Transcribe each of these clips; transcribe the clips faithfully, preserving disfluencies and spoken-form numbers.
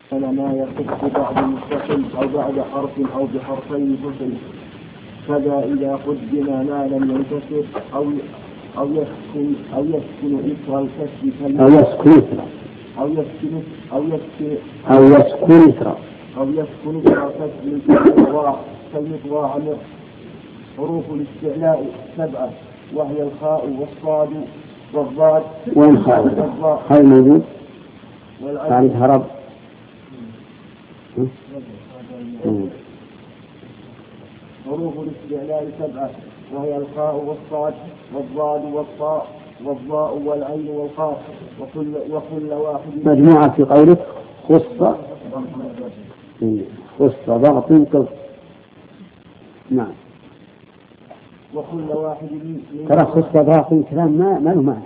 ما يخص بعد مستقل أو بعد حرف أو بحرفين فصل. كذا إذا قدم ما لم ينكسر أو أو يسكن أو يسكن إثر الكسر أو يسكن إثر أو يسكن أو يسكن أو يسكن إثر أو يسكن إثر كسر كالمطواع. حروف الاستعلاء سبعة وهي الخاء والصاد والضاد. وين خاء؟ هاي موجود. تعرف هرب. حروف الاستعلاء سبعة وهي الخاء والصاد والضاد والطاء والضاء والعين والقاف وكل وكل واحد مجموعة في قولك خص خص ضغط كف. نعم. وكل واحد من ترى خص ضغط كلام ما ما له معنى،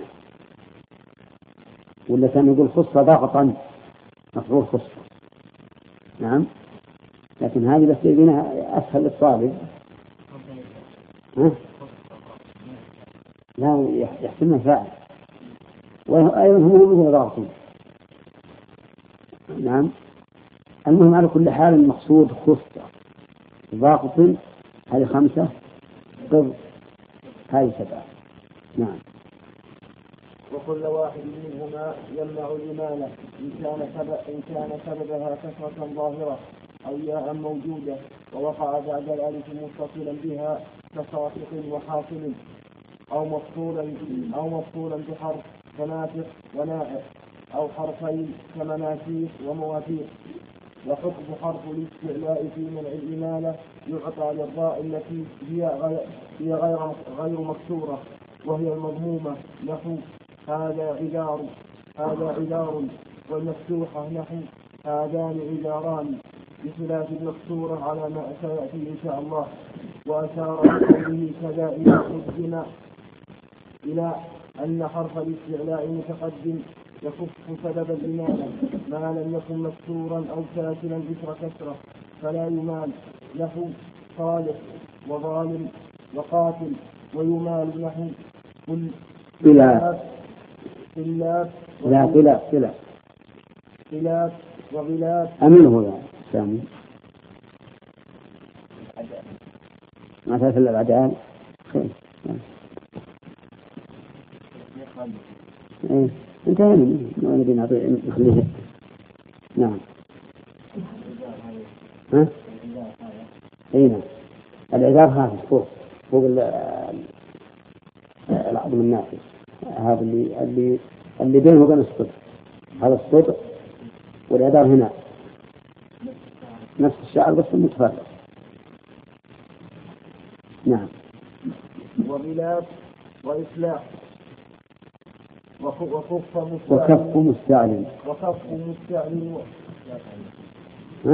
ولا كان يقول خص ضغطا مفعول خص. نعم. لكن هذه بس يبينها أسهل للطالب. ها؟ لا يحسنها فاعل وأيضا هم مثل ضغط. نعم. المهم على كل حال المقصود خص ضغط هذه خمسة ضغط هذه سبعة. نعم. وكل واحد منهما يمنع الإمالة إن كان سبب إن كان سببها كثرة ظاهرة أو ياء موجودة ووقع بعد الألف متصلا بها كصافق وحاصل أو مفصولا أو مفصولا بحرف كنافق ونائق أو حرفين كمناسيق ومواثيق. وحكم حرف الاستعلاء في منع الإمالة يعطى للراء التي هي غير, هي غير, غير مكسورة وهي المضمومة نحو هذا عذار هذا عذار، والمفتوحة نحو هذان عذاران، بخلاف المكسورة على ما سيأتي إن شاء الله. وأشار بقوله كذا إذا قدم إلى أن حرف الاستعلاء متقدم يكف سبب الإمالة ما لم يكن مكسورا أو ساكنا إثر كسرة فلا يمال، نحو صالح وظالم وقاتل. ويمال نحو خلاف خلاف لا خلاف خلاف خلاف وغلاف. أمنه يا سامي ما تعرف إلا العدال. خير. إيه أنت هني ما نبي نعطي نخليه. نعم. ها؟ إيه نعم. العذار هذا فوق فوق العظم النافذ هذا اللي اللي اللي بينه وبين الصدر، هذا الصدر والعذار هنا نفس الشعر بس متفرق. نعم. وغلاف وإصلاح وكف مستعلم وكف مستعلم. ها؟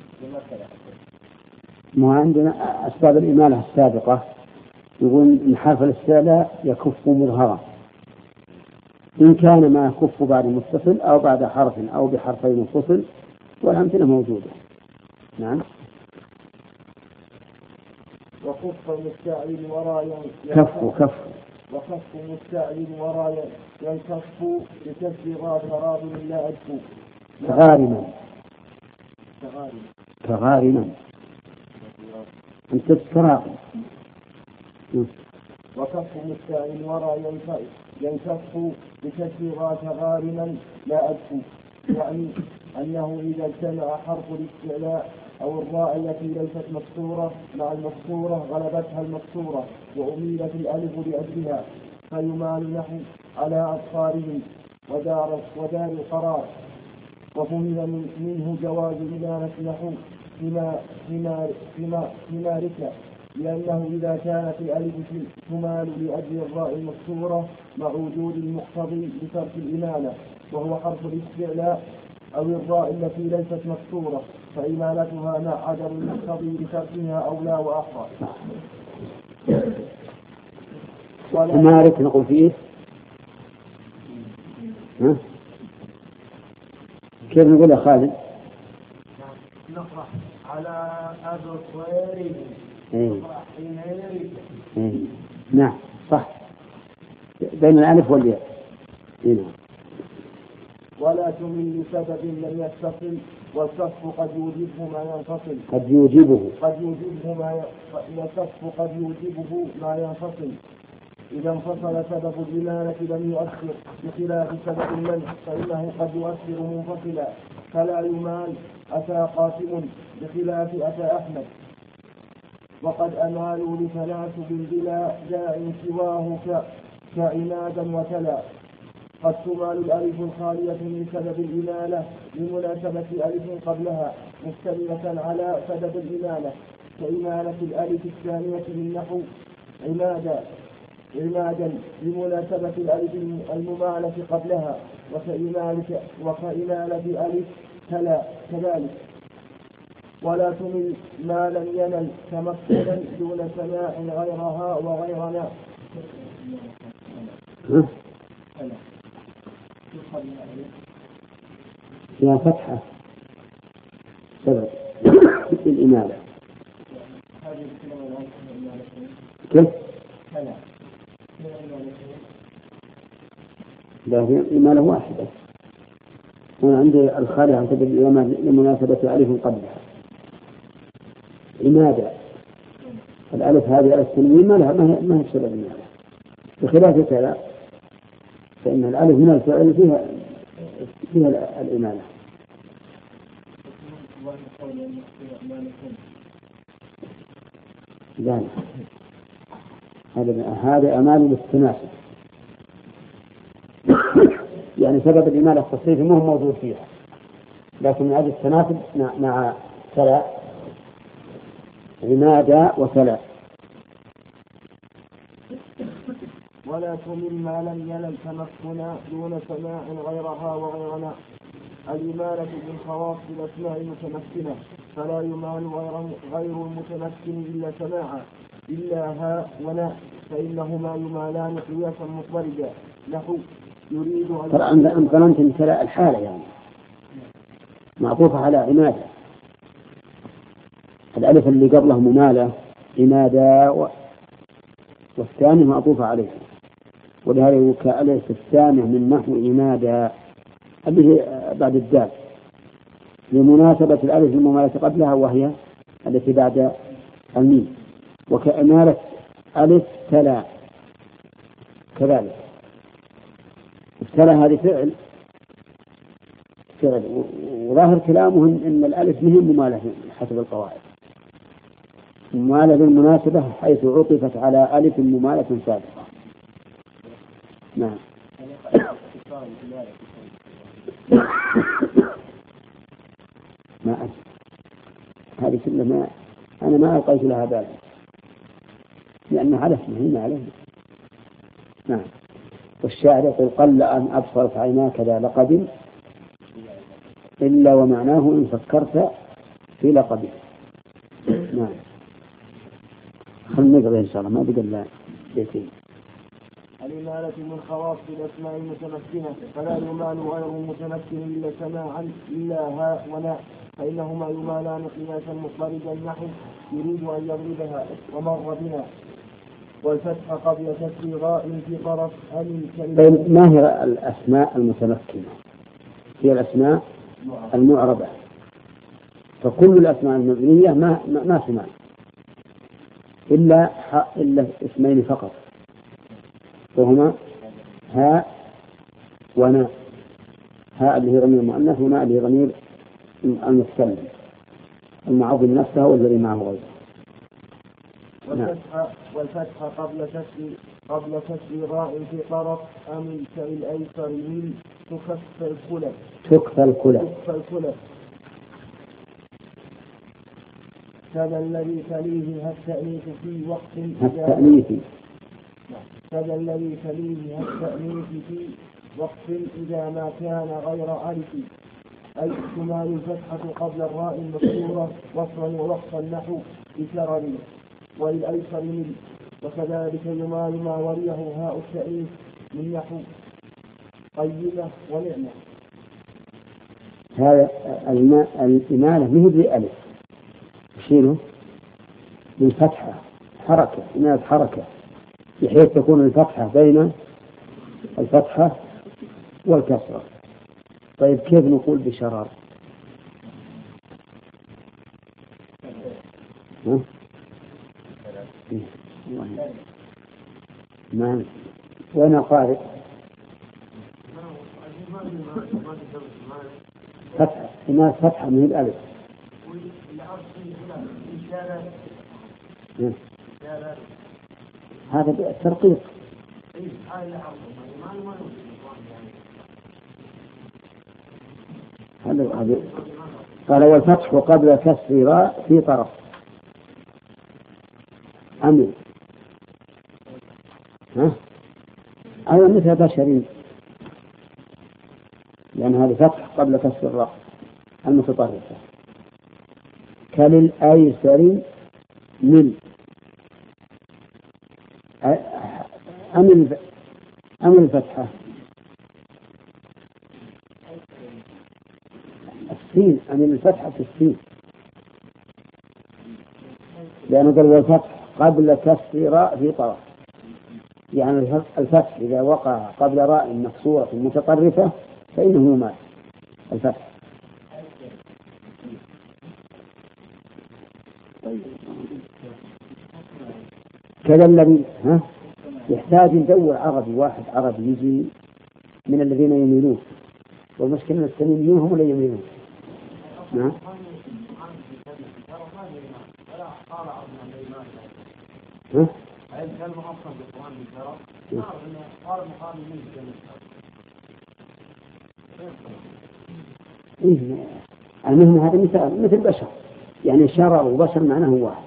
ما عندنا أسباب الإمالة السابقة يقول إن حرف الاستعلاء يكف مظهرا إن كان ما يكف بعد متصل أو بعد حرف أو بحرفين منفصل، والأمثلة موجودة. نعم. وكف مستعلم وراء كف كف وكف مستعلم وراء ينكف بكسر غاف راض لا أدفو تغارما تغارما تغارما أنت تراقب. وكف مستعلم وراء ينكف بكسر غاف غارما لا أدفو، يعني أنه إذا اجتمع حرف الاستعلاء أو الراء التي ليست مكسورة مع المكسورة غلبتها المكسورة وأميلت الألف لأجلها فيمال نحو على أبصارهم ودار, ودار القرار. وفهم منه جواز إمالة نحو حمارك، لأنه إذا كانت الألف تمال لأجل الراء المكسورة مع وجود المقتضي لترك الإمالة وهو حرف الاستعلاء أو الراء التي ليست مكسورة فإمالتها مع عدم المقتضي لتركها أولى وأحرى. حمارك نقول فيه ها؟ كيف نقول يا خالد؟ نقرأ على أبصارهم نقرأ حمارك. نعم صح بين الألف والياء. نعم. ولا تمل لسبب لم يتصل، والكف قد يوجبه ما ينفصل قد يوجبه قد يوجبه ما الكف قد يوجبه ما ينفصل. إذا انفصل سبب الإمالة لم يؤثر، بخلاف سبب المنع فإنه قد يؤثر منفصلا، فلا يمال أتى قاسم بخلاف أتى أحمد. وقد أمالوا لتناسب بلا داع سواه كعنادا وتلا. قد تمال الألف الخالية من سبب الإمالة لمناسبة ألف قبلها مشتملة على سبب الإمالة، كإمالة الألف الثانية من نحو عمادا عمادا لمناسبة الألف الممالة قبلها، وكإمالة, وكإمالة ألف تلا كذلك. ولا تمل ما لم ينل تمكنا دون سماع غيرها وغيرنا. فيها فتحة سبب الإمالة. كيف؟ لا، هي إمالة واحدة. هنا عندي الخالي عن سبب الإمالة لمناسبة ألف قبلها عمادة. الألف هذه ألف تنوين ما لها ما هي سبب الإمالة، بخلاف كذا فإن الألف من الفعل فيها فيها الإمالة. لا هذا هذا أمال للتناسب يعني سبب الإمالة التصريفي مو موجود فيها، لكن من أجل التناسب مع تلا عمادا وتلا. ولا تمل ما لم ينل تمكنا دون سماع غيرها وغيرنا. الإمالة من خواص الأسماء المتمكنة، فلا يمال غير غير المتمكن إلا سماعا إلا ها ونا، فإنهما يمالان قياسا مطلقا. نحو يريد أن ترى أن ظننت أن تلا الحالة يعني معطوفة على عمادة، الألف اللي قبله ممالة عمادة و... والثاني معطوفة عليه، ولهذا كألف الثاني من نحو عمادة اللي بعد الدال لمناسبة الألف الممالة قبلها وهي التي بعد الميم، وكأمالة ألف تلا كذلك. تلا هذه فعل فعل وظاهر كلامهم إن الألف مهم ممالة حسب القواعد، ممالة بالمناسبة حيث عطفت على ألف ممالة سابقة. نعم. ما أدري هذه كلها ما أنا ما ألقيت لها بالا لأن علف مهم عليه. نعم. والشاعر يقول قل أن أبصرت عيناك ذا لقب إلا ومعناه إن فكرت في لقبه. نعم. خلنا نقرأ إن شاء الله ما بقى إلا بيتين. الإمالة من خواص الأسماء المتمكنة، فلا يمال غير المتمكن إلا سماعا إلا ها ونا، فإنهما يمالان قياسا مضطردا. نحو يريد أن يضربها ومر بنا، والفتح قبل كسر غاء في طرف أمن. ما هي الأسماء المتمكنة؟ هي الأسماء المعربة، فكل الأسماء المبنية ما ما سمع إلا إلا اسمين فقط، وهما هاء ونا. هاء اللي هي ضمير المؤنث، ونا اللي هي ضمير المتكلم المعظم نفسه والذي معه غيره. والفتح والفتح قبل كسر قبل كسر راء في طرف أمن كالأيسر من تكفى الكلى تكفى الكلى تكفى الكلى كذا الذي تليه التأنيث في وقت التأنيث كذا الذي تليه التأنيث في وقت إذا ما كان غير ألف، أي تمال الفتحة قبل الراء المكسورة وصلا ووقفا نحو بشرر وللأيسر من، وكذلك يمال ما وليه هاء التأنيث من نحو طيبة ونعمة. هذا الإمالة مهو بألف يشيله بالفتحة حركة، إمالة حركة بحيث تكون الفتحة بين الفتحة والكسرة، طيب كيف نقول بشرر؟ ها؟ ما وين القارئ؟ فتحة هنا فتحة من الألف. هذا الترقيق. هذا قال والفتح قبل كسر راء في طرف عمل ها أو مثل بشرين، لأن هذا فتح قبل كسر الراء المتطرفة. كللأيسر من أمل أمل الفتحة السين، أمل الفتحة في السين، لأنه قال والفتح قبل كسر راء في طرف، يعني الفتح إذا وقع قبل راء مكسورة متطرفة فإنه مات الفتح. كذا الذي ها يحتاج ندور عربي واحد عربي يجي من الذين يميلون، والمشكلة السنيين هم اللي يميلون. نعم. ها؟ إيه المهم هذا مثل مثل بشر، يعني شرع وبشر معناه واحد.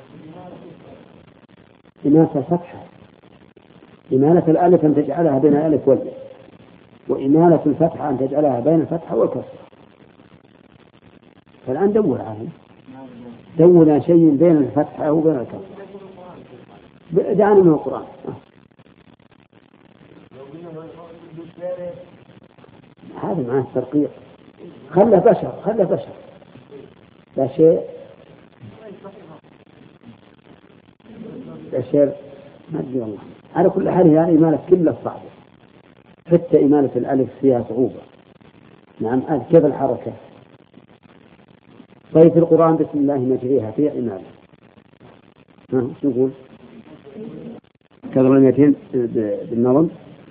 إمالة الفتحة، إمالة الألف أن تجعلها بين الألف والياء، وإمالة الفتحة أن تجعلها بين الفتحة والكسر. فالآن دور عليه، دور شيء بين الفتحة وبين الكسر. دعنا من القرآن. هذا معناه الترقيق. خلى بشر خلى بشر لا شيء لا شيء ما أدري والله. على كل حال يعني إمالة كلها صعبة، حتى إمالة الألف فيها صعوبة. نعم كيف الحركة؟ طيب في القرآن بسم الله مجريها فيها إمالة. ها شو نقول؟ كذا المئتين بالنظم.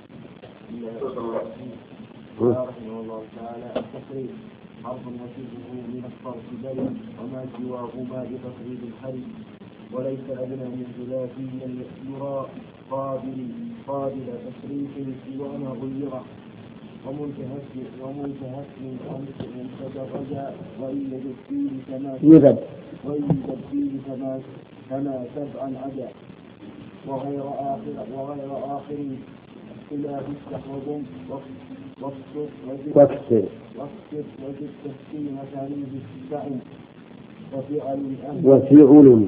رحمه الله تعالى التقريب حرف نتيجه من الصرف بل وما سواهما بتقريب الحرف، وليس أدنى من ثلاثي يرى قابل قابل تصريف سوانا غيره، ومنتهك ومنتهك من خمس متدرجا وإن يجد فيه كما يوجد وإن يجد فيه كما كما سبعا عدا وغير آخر وغير آخر إلا تفتح وضم واكسر واكسر واكسر وجد تسكين ثانيه السعي وفعل وفعل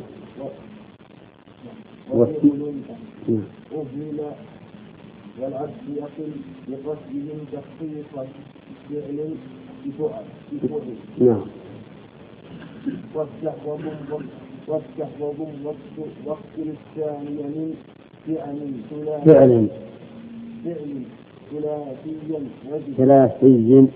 وفعل أهمل والعبد يقل بقصدهم تخصيص فعل بفعل. نعم. وافتح وضم وافتح وضم واكسر الثاني من فعل فعل فعل ثلاثيا ثلاثي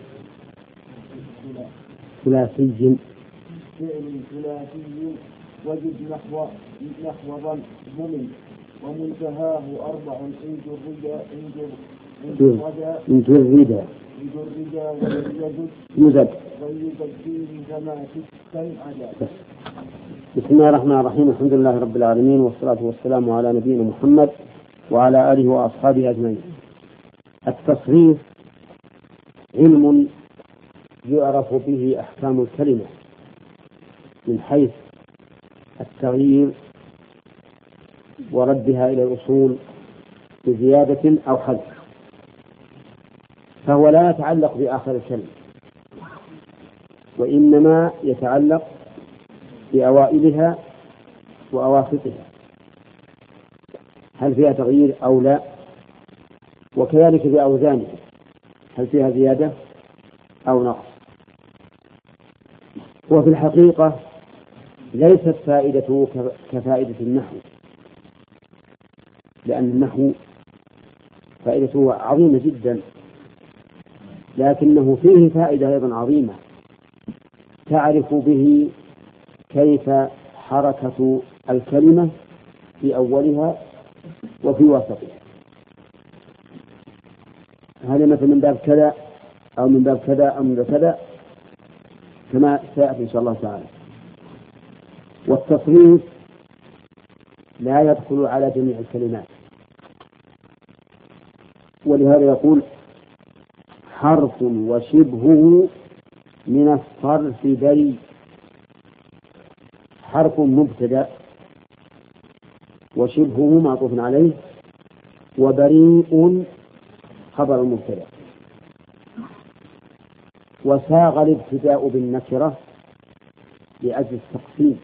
ثلاثي فعل ثلاثي وجد نحو نحو ظلم ومنتهاه أربع إن جرد إن جرد إن جرد إن جرد يزد ويزد فيه كما تستنعد. بسم الله الرحمن الرحيم. الحمد لله رب العالمين، والصلاة والسلام على نبينا محمد وعلى آله وأصحابه أجمعين. التصريف علم يعرف به أحكام الكلمة من حيث التغيير وردها إلى الأصول بزيادة أو حذف، فهو لا يتعلق بآخر الكلمة، وإنما يتعلق بأوائلها وأواسطها، هل فيها تغيير أو لا، وكذلك بأوزانها هل فيها زيادة أو نقص. وفي الحقيقة ليست فائدته كفائدة النحو، لأن النحو فائدته عظيمة جدا، لكنه فيه فائدة أيضا عظيمة تعرف به كيف حركة الكلمة في أولها وفي وسطها، هذا مثل من باب كذا أو من باب كذا أو من باب كذا كما سيأتي إن شاء الله تعالى. والتصريف لا يدخل على جميع الكلمات، ولهذا يقول حرف وشبهه من الصرف بريء. حرف مبتدأ وشبهه معطوف عليه وبريء خبر المبتدأ. وساغ الابتداء بالنكرة لأجل التقسيم،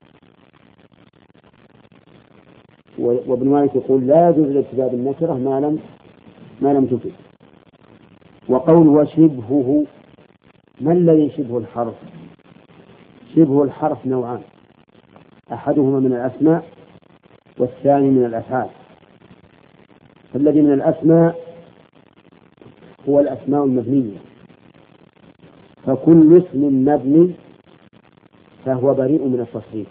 وابن مالك يقول لا يجوز الابتداء بالنكرة ما لم ما لم تفد. وقول وشبهه، ما الذي يشبه الحرف؟ شبه الحرف نوعان، أحدهما من الأسماء والثاني من الأفعال. فالذي من الأسماء هو الأسماء المبنية، فكل اسم مبني فهو بريء من التصريف.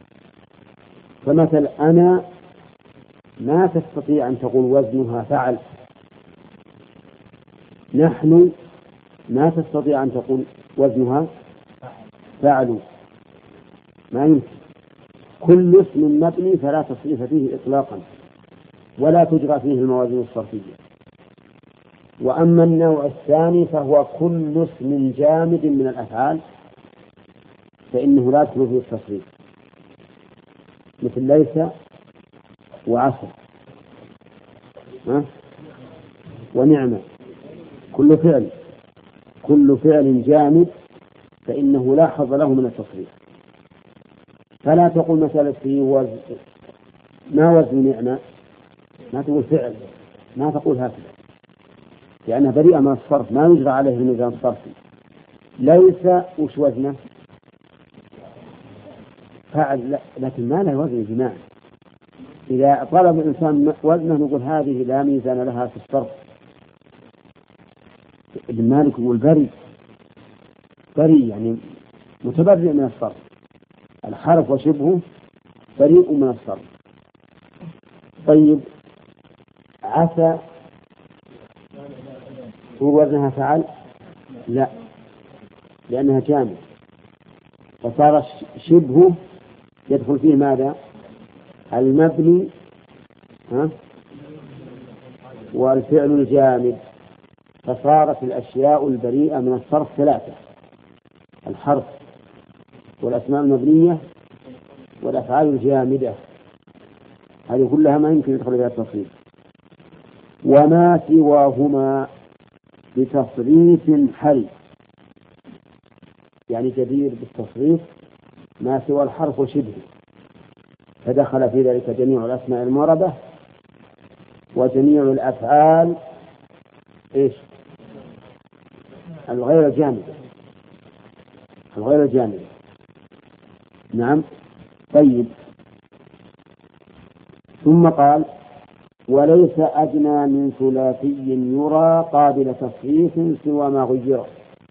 فمثل أنا ما تستطيع أن تقول وزنها فعل، نحن ما تستطيع أن تقول وزنها فعل، ما يمكن. كل اسم مبني فلا تصريف فيه إطلاقا ولا تجرى فيه الموازين الصرفية. وأما النوع الثاني فهو كل اسم جامد من الأفعال فإنه لا يدخل فيه التصريف، مثل ليس وعسى ونعمة. كل فعل كل فعل جامد فإنه لا حظ له من التصريف. فلا تقول مثلا في وزن ما وزن نعمة، ما تقول فعل، ما تقول هكذا، لأنها بريئة من الصرف، ما يجرى عليه النظام الصرفي. ليس وش وزنه فعل، لكن ما له وزن جماعي. إذا طلب الإنسان وزنه نقول هذه لا ميزان لها في الصرف. ابن مالك يقول بري بري يعني متبرئ من الصرف. الحرف وشبهه بريء من الصرف. طيب عسى هو وزنها فعل؟ لا، لأنها جامد، فصار شبهه يدخل فيه ماذا؟ المبني ها؟ والفعل الجامد. فصارت الأشياء البريئة من الصرف ثلاثة: الحرف والأسماء المبنية والأفعال الجامدة. هذه كلها ما يمكن يدخل بها التصريف. وما سواهما بتصريف حري، يعني جدير بالتصريف ما سوى الحرف وشبهه، فدخل في ذلك جميع الأسماء المعربة وجميع الأفعال إيش؟ الغير جامدة الغير جامدة نعم. طيب ثم قال وليس أدنى من ثلاثي يرى قابل تصريف سوى ما غيره.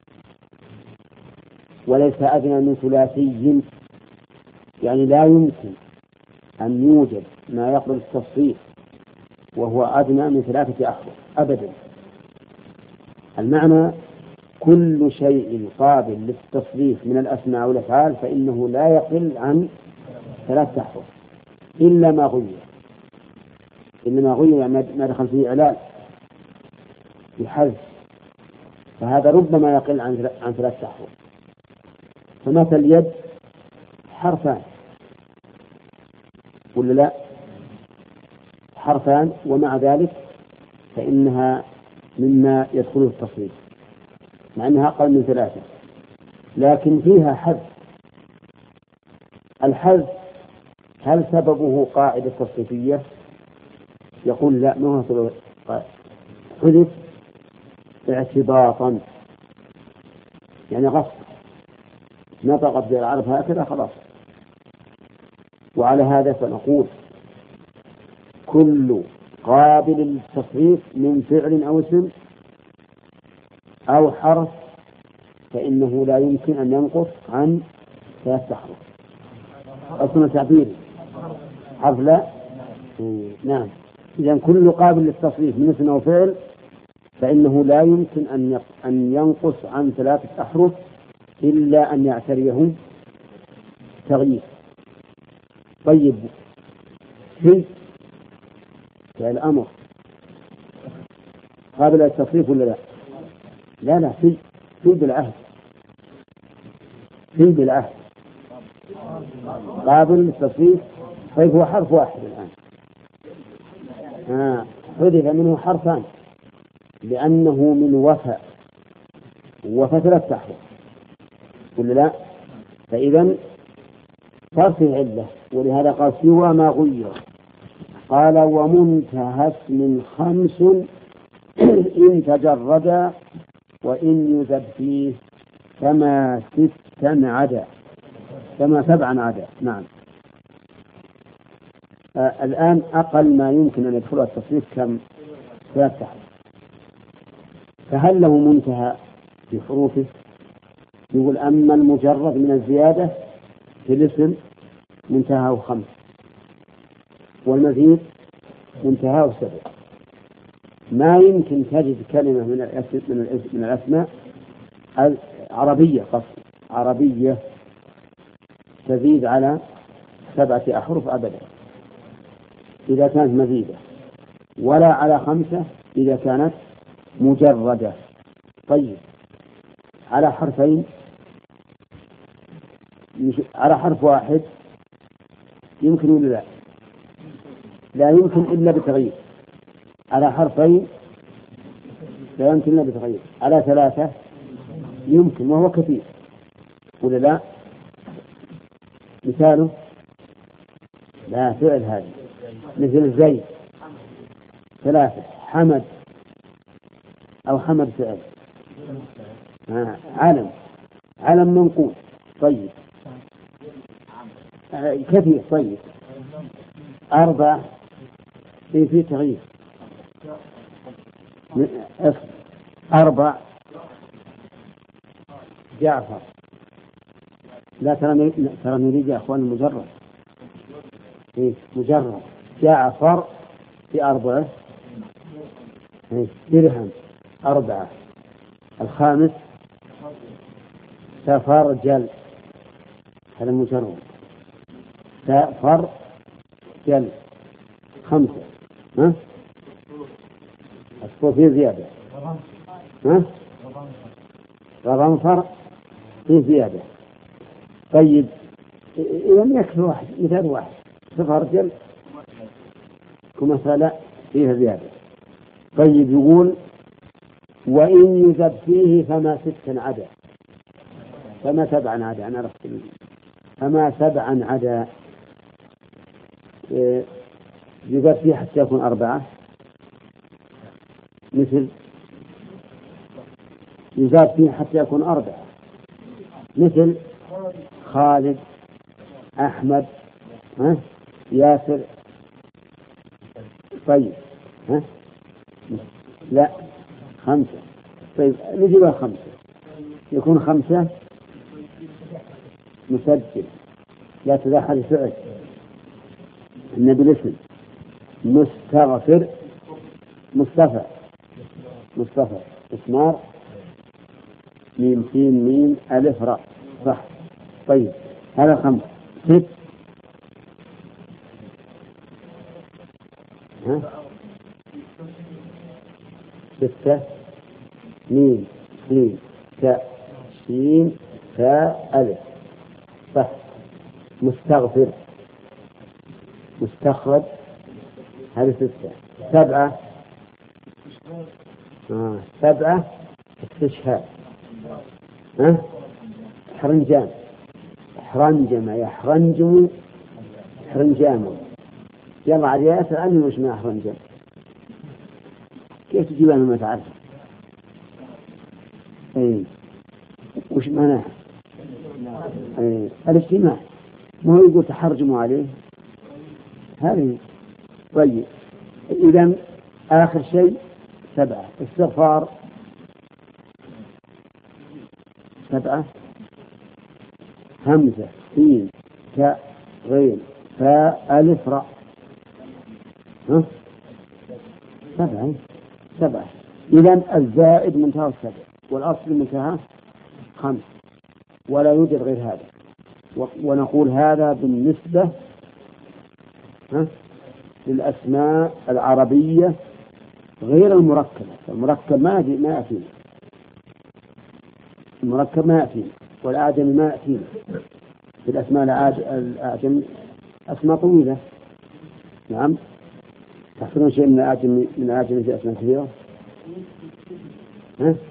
وليس أدنى من ثلاثي يعني لا يمكن أن يوجد ما يقبل التصريف وهو أدنى من ثلاثة أحرف أبدا. المعنى كل شيء قابل للتصريف من الأسماء والأفعال فإنه لا يقل عن ثلاثة أحرف إلا ما غير. إلا ما غير ما دخل فيه إعلال بحذف، فهذا ربما يقل عن عن ثلاثة أحرف. فمثل يد حرفان ولا لا؟ حرفان، ومع ذلك فإنها مما يدخله التصريف مع أنها أقل من ثلاثة، لكن فيها حذف. الحذف هل سببه قاعدة تصريفية؟ يقول لا، ما هو سبب. حذف اعتباطا يعني غصب، نطقت به العرب هكذا خلاص. وعلى هذا فنقول كل قابل للتصريف من فعل أو اسم أو حرف فإنه لا يمكن أن ينقص عن ثلاثة أحرف. أصلا تعبيري حرف لا. نعم. إذا كل قابل للتصريف من اسم أو فعل فإنه لا يمكن أن أن ينقص عن ثلاثة أحرف إلا أن يعتريه تغيير. طيب في فعل أمر قابل للتصريف ولا لا؟ لا لا في في بالعهد في بالعهد قابل للتصريف. طيب هو حرف واحد الآن آه. حذف منه حرفان لأنه من وفى وفى ثلاثة أحرف ولا لا؟ فإذا صار في علة ولهذا قال سوى ما غير. قال ومنتهى اسم خمس إن تجرد وإن يزد فيه كما ستا عدا كما سبعا عدا. نعم. آه الآن أقل ما يمكن أن يدخل التصريف كم؟ ثلاثة أحرف. فهل له منتهى في حروفه؟ يقول أما المجرد من الزيادة في الاسم منتهاه خمس والمزيد منتهاه سبع. ما يمكن تجد كلمة من الاسم من الاسم من الأسماء عربية قصد عربية تزيد على سبعة أحرف أبدا إذا كانت مزيدة ولا على خمسة إذا كانت مجردة. طيب على حرفين على حرف واحد يمكن ولا لا؟ لا يمكن إلا بتغيير. على حرفين لا يمكن إلا بتغيير. على ثلاثة يمكن وهو كثير ولا لا؟ مثاله لا فعل هذا مثل زيد ثلاثة حمد أو حمد فعل آه. علم علم منقول. طيب آه. كثير. طيب أربع في في تغيير أربع جعفر. لا ترى ترى نريد يا أخوان المجرد إيه مجرد جعفر في أربعة إيه درهم أربعة. الخامس تفرجل هذا مجرد تفرجل. خمسة ها أصبر فيه زيادة ها غضنفر فيه زيادة. طيب إذا يكفي واحد مثال واحد تفرجل كمثال فيها زيادة. طيب يقول وإن يزد فيه فما ستا عدا فما سبعا عدا. أنا عرفت فما سبعا عدا يزد فيه حتى يكون أربعة مثل يزاد فيه حتى يكون أربعة مثل خالد أحمد ها ياسر. طيب ها لا خمسة. طيب نجيبها خمسة يكون خمسة مسجل لا تدخل فعل النبي الاسم مستغفر مصطفى مصطفى اسمار ميم سين ميم ألف راء صح. طيب هذا خمسة. ست ها ستة ميم سين تاء سين تاء ألف صح. مستغفر مستخرج هذه ستة. سبعة آه. سبعة استشهاد ها حرنجان حرنجم يحرنجم حرنجام. يلا عريات عني وش ما حرنجم كيف تجيبها ما تعرف اي وش معناها اي الاجتماع ما هو يقول تحرجموا عليه هذه. طيب إذن آخر شيء سبعة استغفار سبعة همزة سين تاء غين فاء ألف راء. ها؟ سبعة سبعة. إذن الزائد منتهى السبع والأصل منتهى خمس، ولا يوجد غير هذا. ونقول هذا بالنسبة ها؟ للأسماء العربية غير المركبة. المركب ما ما يأتينا، المركب ما يأتينا، والأعجم ما يأتينا. في الأسماء الأعجم أسماء طويلة. نعم. تحصلون شيء من الأعجم من الأعجم في أسماء كثيرة؟ ها؟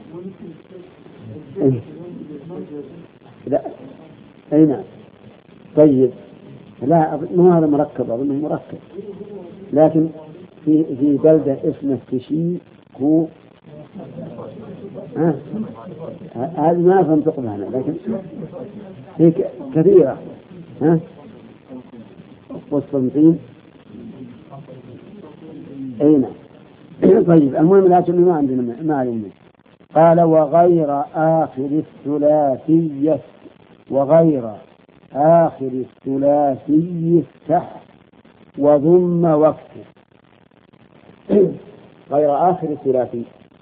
إيه؟ لا. أي نعم. طيب. لا مو هذا مركب، أظنه مركب، لكن في في بلدة اسمه كشي كو. ها؟ هذه ما فهمت هنا، لكن هي كثيرة. ها؟ قسطنطين. أي نعم. طيب المهم لكن ما عندنا ما علمنا. قال وغير آخر الثلاثي وغير آخر الثلاثي افتح وضم واكسر. غير آخر الثلاثي،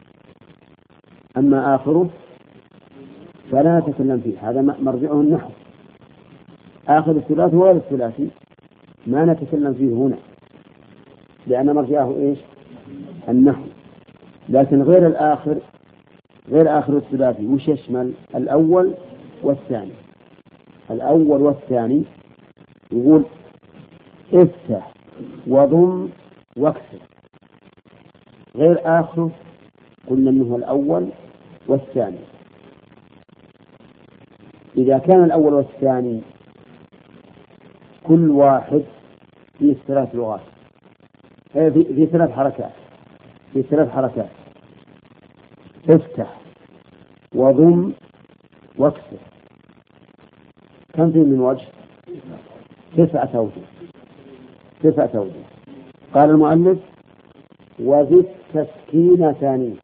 أما آخره فلا نتكلم فيه، هذا مرجعه النحو. آخر الثلاثي وغير الثلاثي ما نتكلم فيه هنا، لأن مرجعه إيش؟ النحو. لكن غير الآخر، غير آخر الثلاثي وش يشمل؟ الأول والثاني. الأول والثاني يقول افتح وضم واكسر. غير آخره قلنا أنه الأول والثاني. إذا كان الأول والثاني كل واحد في ثلاث لغات، في, في ثلاث حركات في ثلاث حركات افتح وضم واكسر، كم فيه من وجه؟ تسعة أوجه. تسعة أوجه. قال المؤلف وزد تسكين ثاني،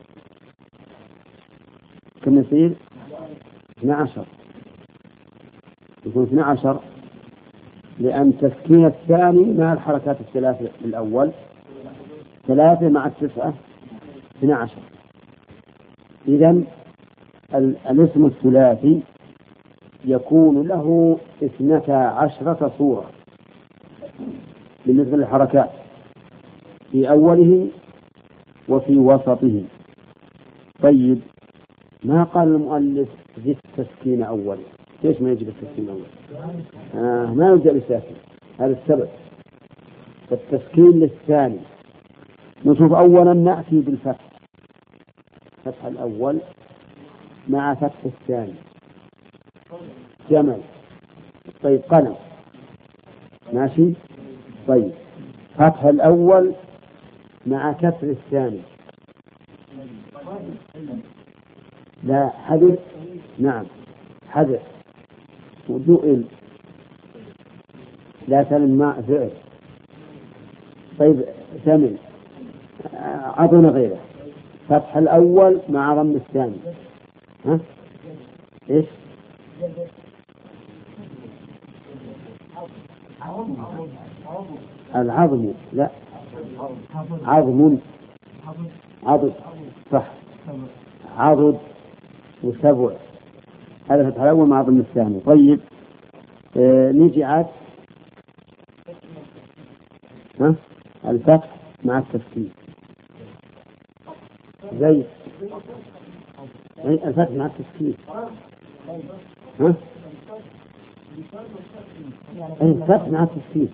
كم يصير؟ اثنى عشر. يكون اثنى عشر لأن تسكين الثاني مع الحركات الثلاثة الأول، ثلاثة مع التسعة اثنى عشر. إذن الاسم الثلاثي يكون له اثنتا عشرة صورة بالنسبة للحركات في أوله وفي وسطه. طيب ما قال المؤلف زد تسكين أول؟ ليش ما يجب التسكين أول؟ آه ما يوجد الساكن، هذا السبب. فالتسكين للثاني. نشوف أولا نأتي بالفتح، فتح الأول مع فتح الثاني. جمل. طيب قلم. ماشي. طيب فتح الأول مع كسر الثاني. لا حذف. نعم حذف. ودوئل. لا سلم ماء فعل. طيب ثمن. عطنا غيره. فتح الأول مع ضم الثاني. ها؟ إيش؟ العظم. لا عظم. عضد. صح. عضد وسبع. هذا فتح الأول مع ضم الثاني. طيب آه نيجي عاد ها الفتح مع التسكين زي الفتح مع التسكين. ها الفتح مع التسكين.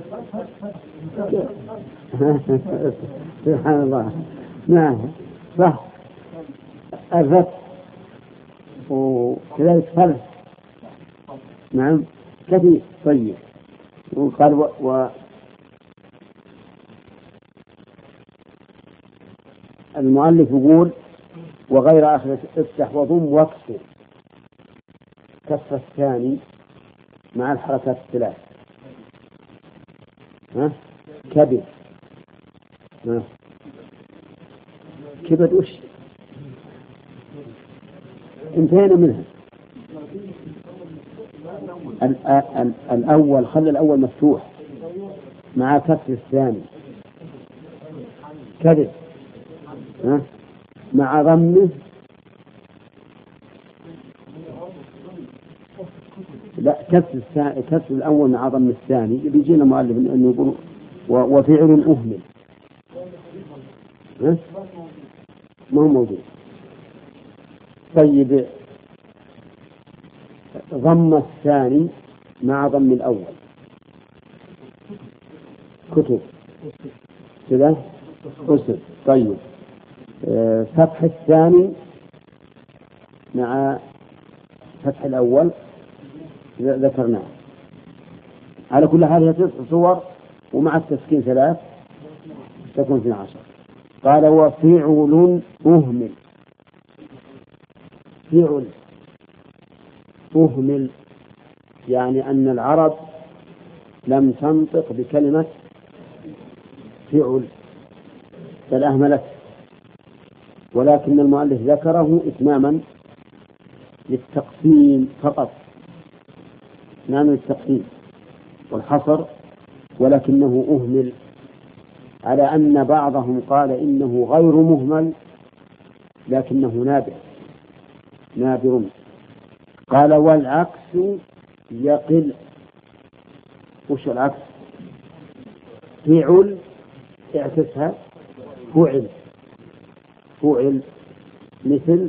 سبحان الله. نعم صح. الفتح وكذلك فرح. نعم كثير. طيب وقال و, و المؤلف يقول وغير آخر افتح وضم واكسر. كسر الثاني مع الحركات الثلاث. ها كبد. ها كبد وش؟ انتهينا منها. الأول خلى الأول مفتوح مع كسر الثاني كذب ها؟ مع ضمه لا كسر كسر الأول مع ضم الثاني بيجينا مؤلف أنه يقول وفعل أهمل ها؟ ما هو موجود. طيب ضم الثاني مع ضم الأول كتب كذا أسر. طيب آه فتح الثاني مع فتح الأول ذكرناه. على كل حال هي تسع صور ومع التسكين ثلاث تكون اثنى عشر. قال وفعل أهمل. فعل أهمل يعني أن العرب لم تنطق بكلمة فعل بل أهملت، ولكن المؤلف ذكره إتماما للتقسيم فقط، إتماما للتقسيم والحصر، ولكنه أهمل على أن بعضهم قال إنه غير مهمل لكنه نادر نادر. قال والعكس يقل. وش العكس؟ فعل اعكسها فعل فعل مثل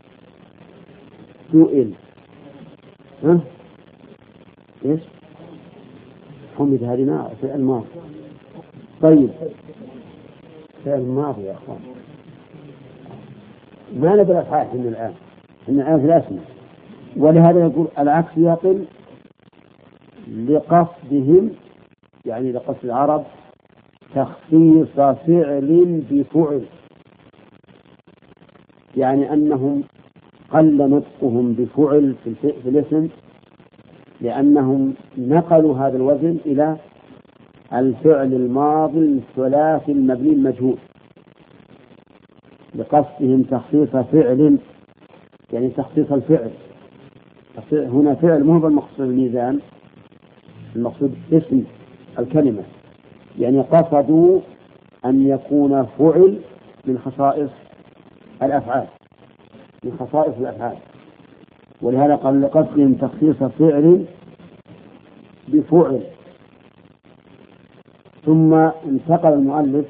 سئل ها ايش حمد هذه فعل ماضي. طيب فعل ماضي يا اخوان ما نبي الافعال من الان من الان في الاسماء. ولهذا يقول العكس يقل لقصدهم يعني لقصد العرب تخصيص فعل بفعل، يعني أنهم قل نطقهم بفعل في الاسم لأنهم نقلوا هذا الوزن إلى الفعل الماضي الثلاثي المبني المجهول، لقصدهم تخصيص فعل يعني تخصيص الفعل. هنا فعل مو بالمقصود الميزان، المقصود اسم الكلمة، يعني قصدوا أن يكون فعل من خصائص الأفعال من خصائص الأفعال ولهذا قال لقصدهم تخصيص فعل بفعل. ثم انتقل المؤلف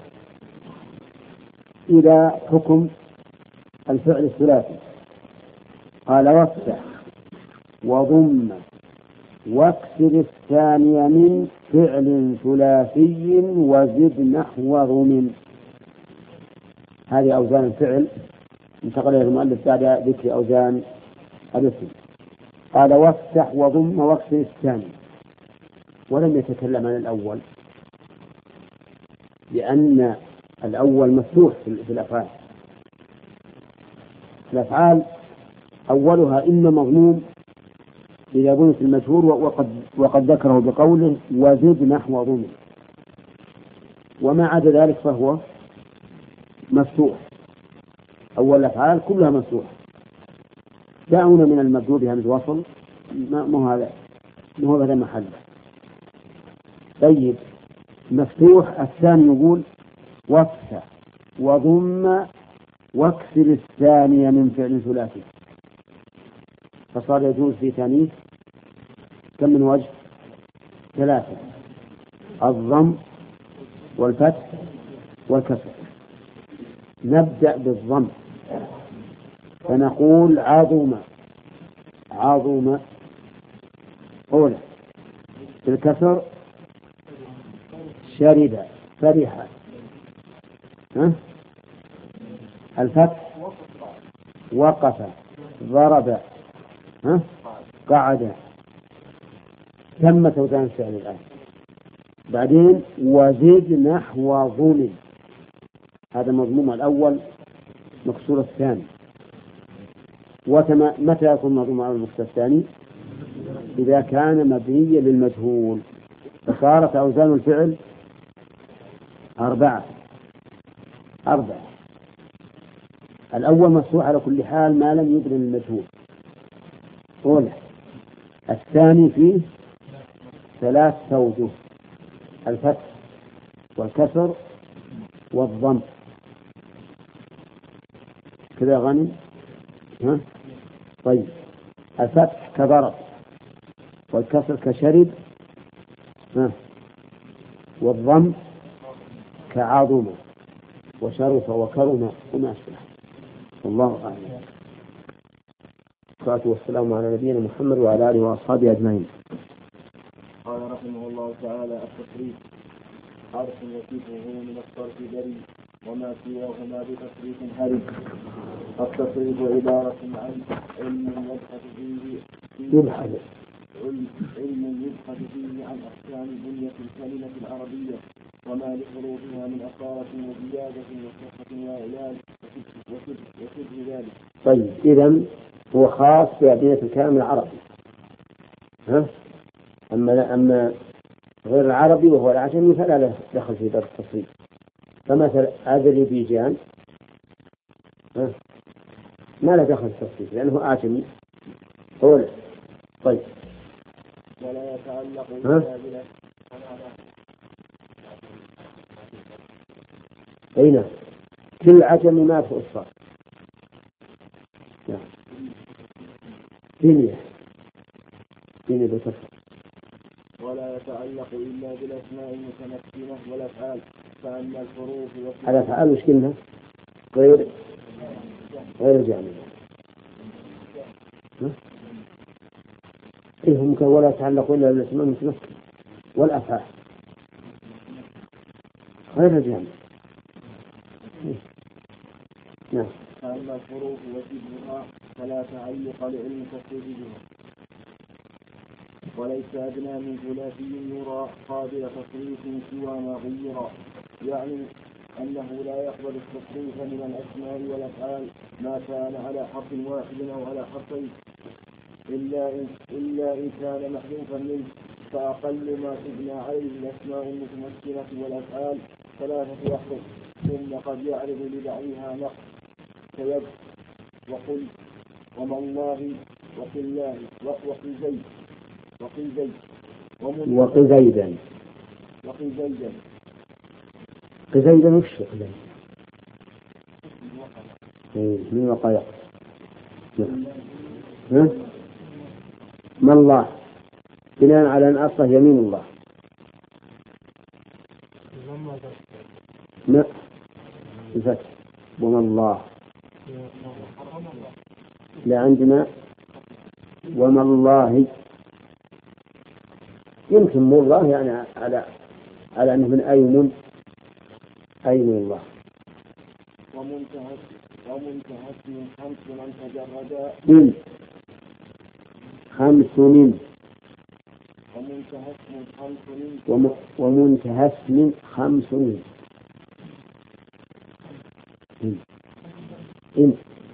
إلى حكم الفعل الثلاثي. قال وافتح وضم واكسر الثاني من فعل ثلاثي وزد نحو ضم. هذه أوزان الفعل انتقل إلى المؤلف بعد ذكر أوزان الاسم. قال وافتح وضم واكسر الثاني، ولم يتكلم عن الأول لأن الأول مفتوح في الأفعال. الأفعال أولها إما مضموم إذا بنت المشهور وقد, وقد ذكره بقوله وزد نحو ضم، وما عدا ذلك فهو مفتوح. أول الأفعال كلها مفتوحة. دعونا من المبدوء بهمز وصل ما هذا ما هو هذا محله. طيب مفتوح الثاني يقول وافتح وضم واكسر الثانية من فعل ثلاثي، فصار يجوز في ثانيه كم من وجه؟ ثلاثة: الضم والفتح والكسر. نبدأ بالضم فنقول عظم عظم أولى، بالكسر شرب فرح، ها؟ الفتح وقف ضرب، ها؟ قعد. تمت أوزان الفعل الآن. بعدين وزد نحو ضم، هذا مضموم الأول مكسور الثاني. ومتى يكون مضموم على المكسور الثاني؟ إذا كان مبنيا للمجهول، فصارت أوزان الفعل أربعة أربعة. الأول مفتوح على كل حال ما لم يبن للمجهول، أولى. الثاني فيه ثلاث أوجه: الفتح والكسر والضم. كذا غني؟ ها؟ طيب، الفتح كضرب، والكسر كشرب، ها؟ والضم كعظم وشرف وكرم وما أشبه. والله أعلم. والصلاة والسلام على نبينا محمد وعلى آله وأصحابه أجمعين. قال رحمه الله تعالى: التصريف حرف وصفه من الصرف بريء وما سواهما بتصريف هرب. التصريف عبارة عن علم يبحث فيه يبحث علم يبحث فيه عن أحكام بنية الكلمة العربية وما لحروفها من أصالة وزيادة وصحة وإعلان وشبه ذلك. طيب، إذن هو خاص بأدلة الكلام العربي، ها؟ أما أما غير العربي وهو العجمي فلا له دخل في باب التصريف. فمثل أذربيجان ها؟ ما له دخل في التصريف لأنه أعجمي. قول. طيب، ولا يتعلق ها؟ أين كل عجمي ما في أصفار. نعم. دنيا دنيا بكفر. ولا يتعلق إلا بالأسماء المتمكنة والأفعال. فأما الحروف الأفعال وش قلنا؟ غير غير جامعة. إيه هم ولا يتعلق إلا بالأسماء المتمكنة والأفعال غير جامعة. نعم. فأما الحروف وشبهها فلا تعلق لعلم تصريفها، وليس أدنى من ثلاثي يرى قابل تصريف سوى ما غير، يعني أنه لا يقبل التصريف من الأسماء والأفعال ما كان على حرف واحد أو على حرفين إلا إن, إلا إن كان محذوفا منه. فأقل ما تبنى عليه الأسماء المتمكنة والأفعال ثلاثة أحرف، ثم قد يعرض لبعضها نقص كيد وقل وما الله وقل الله وقل زيد وقل زيد وقل زيدا وقل زيدا قزيدا وش قزيدا؟ من وقايا. ها؟ ما الله بناء على أن أصله يمين الله. ما الفتح وما الله لا عندنا وما الله. يمكن مو الله يعني على على أنه من أيمن أيمن الله. ومنتهى ومنتهى من خمس من تجردا من خمس من ومنتهى من خمس من وم- ومنتهى من خمس من إن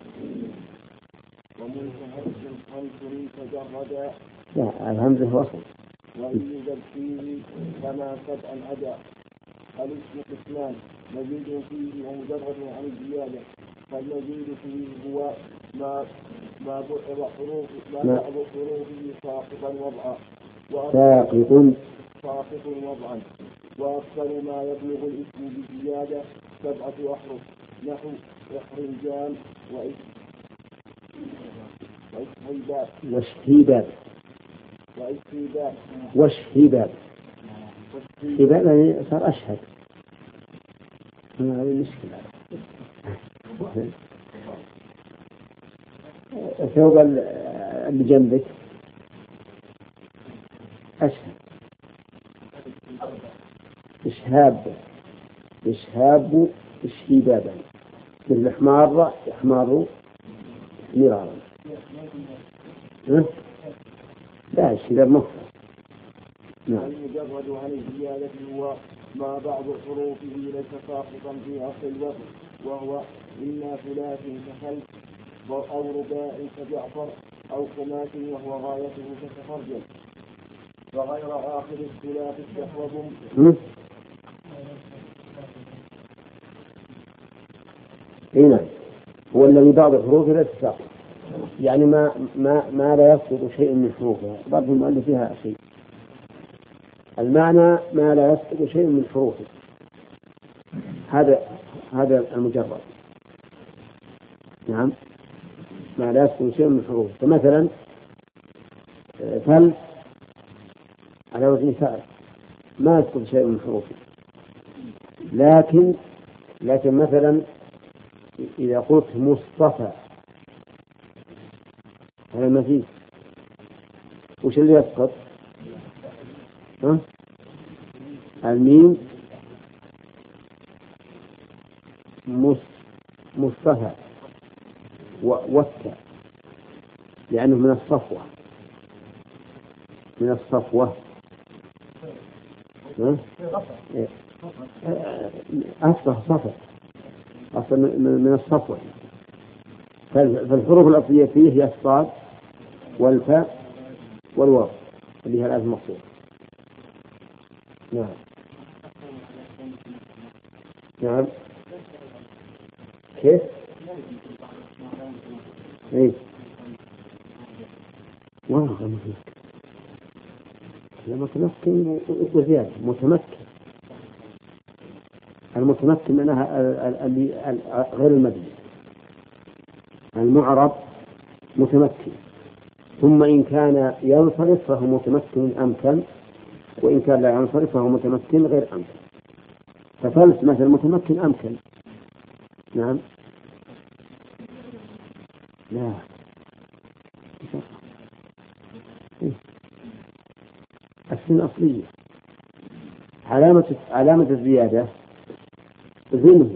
ومنتهى من خمس من تجردا. لا، الهمزة وصل. وإن يزد فيه كما سبعا أدى. الاسم قسمان: مزيد فيه ومجرد عن الزيادة. فالمزيد فيه هو ما ما بعض حروف ما بعض حروفه ساقطا وضعا ساقط ساقط وضعا وأكثر ما يبلغ الاسم بزيادة سبعة أحرف، نحو إحرجان وإسهيباب واشهيباب وإسهيباب واشهيباب شهيباب يعني صار أشهد. هذه المشكلة. الثوب اللي جنبك أشهد. إشهاب إشهاب إشهيبابا مثل حمار يحمر مرارا. لا، الشهيباب مفرد. نعم. المجرد عن الزيادة هو ما بعض حروفه ليس ساقطا في أصل الوزن، وهو إما ثلاث كخلف أو رباع كجعفر أو خماس وهو غايته كتفرجل، وغير آخر الثلاث استحوذ. هنا هو الذي بعض حروفه لا تساقط. يعني ما ما ما لا يسقط شيء من حروفها، برضه المؤلف فيها شيء. المعنى ما لا يسقط شيء من حروفه، هذا هذا المجرد. نعم، ما لا يسقط شيء من حروفه. فمثلا فل على وزن فعل ما يسقط شيء من حروفه، لكن لكن مثلا إذا قلت مصطفى هذا مزيد، وش اللي يسقط؟ ها؟ الميم مصطفى والتاء، لأنه من الصفوة من الصفوة أصله صفة، أصلا من الصفوة. فالحروف الأصلية فيه هي الصاد والفاء والواو اللي هي الألف المقصورة. نعم نعم. كيف؟ ايه والله متمكن متمكن وزيادة متمكن. المتمكن منها غير المبني، المعرب متمكن، ثم إن كان ينصرف فهو متمكن أمكن، وإن كان لا ينصرف فهو متمكن غير أمكن. ففلس مثل متمكن أمكن. نعم لا السين أصلية. علامة علامة الزيادة ذنه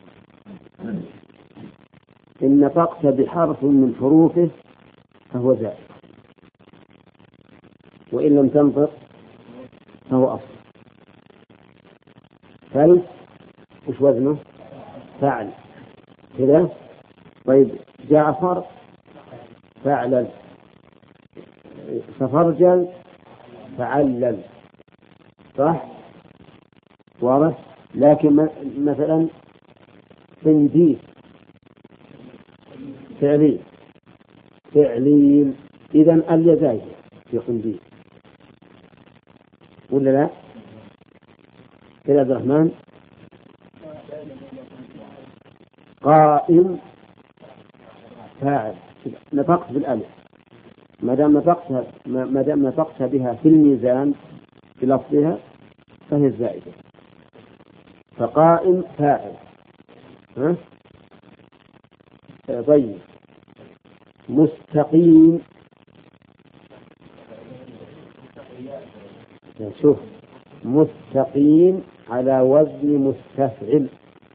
إن نطقت بحرف من حروفه فهو زائد، وإن لم تنطق فهو أصل. فلس وش وزنه؟ فعل كذا. طيب جعفر فعلل، سفرجل فعلل، صح؟ واضح؟ لكن مثلا قنديل فعلي فعلي، إذن ال زايدة في قنديل ولا لا؟ كذا عبد الرحمن قائم فاعل، نطقت بالألف، ما دام نطقت ما دام نطقت بها في الميزان في لفظها فهي الزائدة. فقائم فاعل. ها؟ طيب مستقيم، شوف مستقيم على وزن مستفعل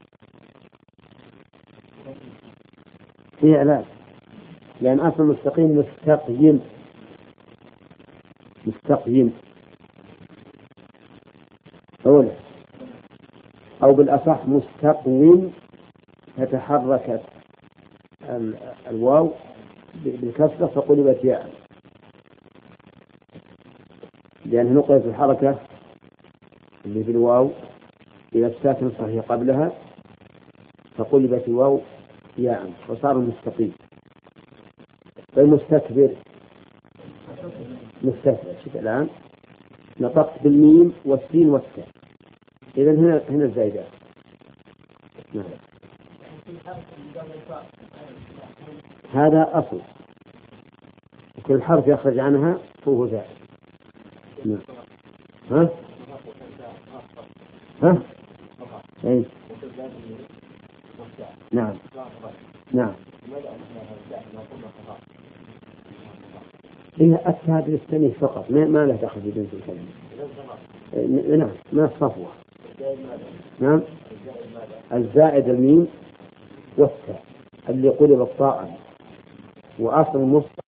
في علاج، لأن أصل مستقيم مستقيم مستقيم أولا، أو بالأصح مستقيم فتحركت الواو بالكسرة فقلبت ياء، لأنه نقلت الحركة اللي في الواو إلى الساكن الصحيح قبلها فقلبت الواو ياء وصار مستقيم. المستكبر مستكبر. شوف الآن نطقت بالميم والسين والتاء، إذن هنا هنا الزايدات. نعم. هذا أصل، كل حرف يخرج عنها فهو زائد. نعم. ها ها أي نعم نعم. هي التاء للتانيث فقط، ما ما له دخل في بنت الكلمة. نعم ما الصفوة. نعم الزائد الميم والتاء اللي قلب الطاء، وأصل مصطفى